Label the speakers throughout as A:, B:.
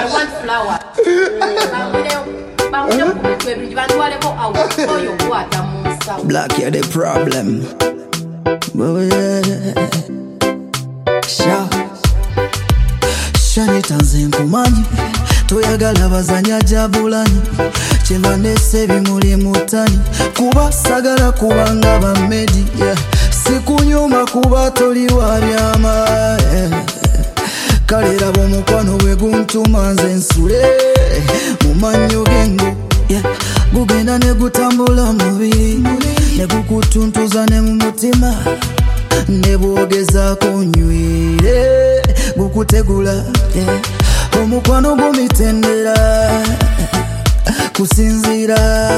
A: I want flower.
B: Black, you're the problem. Oh yeah. Sha Shani tanze nkumanyi toyagala bazanya jabulanyi kyemba nesse bimuli mutani kuba sagala kubanga bamedi yeah. Sikunyuma kuba toli wa byama yeah. Kalera bomukwano bwe guntuma nze nsule mu mannyo gengo yeah. Gugenda ne gutambula mubiri ne gukutuntuza ne mu mutima ne bwogezaako nywire gukutegula yeah. Omukwano gumitendera kusinzira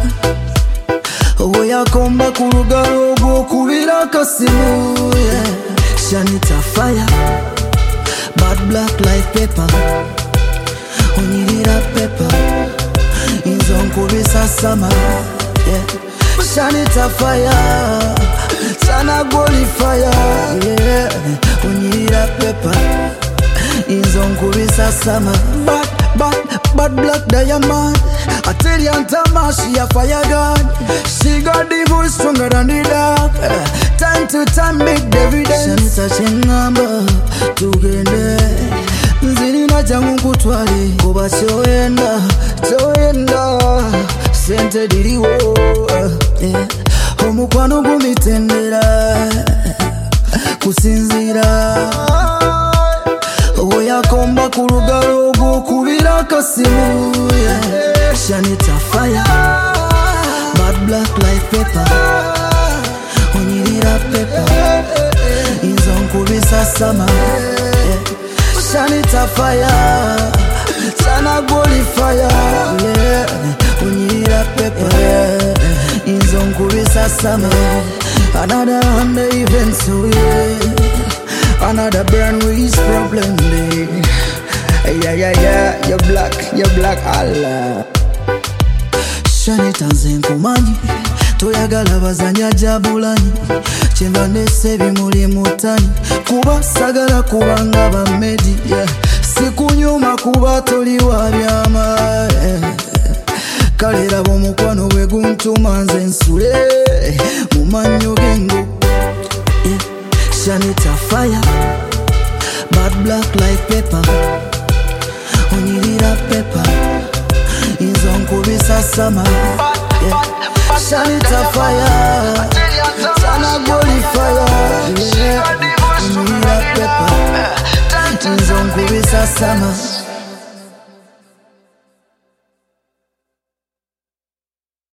B: oyakomba ku lugalo ogwokubira akasimu yeah. Shanita fire bad black like pepper onyirira pepper inzo nkubisa sama yeah. Shanita fire sana goli fire yeah. Onyirira pepper inzo nkubisa sama bad black diamond Italian Tamashi a fire gun. She got the voice stronger than the dark. Time to time make evidence. Shanita chengamba tugende nzirina jangu kutwale kuba choenda sente diriwo yeah. Omukwano gumitendera kusinzira oyakomba ku lugalo ogwokubira akasimu yeah. Shanita fire bad black like pepper onyirira pepper inzo nkubisa sama yeah. Shanita fire sana goli fire yeah. Onyirira pepper yeah. Inzo nkubisa sama another under event so yeah. Another brand with problem day yeah. You're black Allah. Shanita nze nkumanyi toyagala bazanya jabulanyi kyemba nesse bimuli mutani kuba sagala kubanga bamedi yeah. Sikunyuma kuba toli wa byama yeah. Kalera bomukwano bwe guntuma nze nsule mu mannyo gengo yeah. Shanita fire bad black like pepper onyirira pepper inzo nkubisa sama yeah. Shanita fire sana goli fire yeah. Onyirira pepper inzo nkubisa sama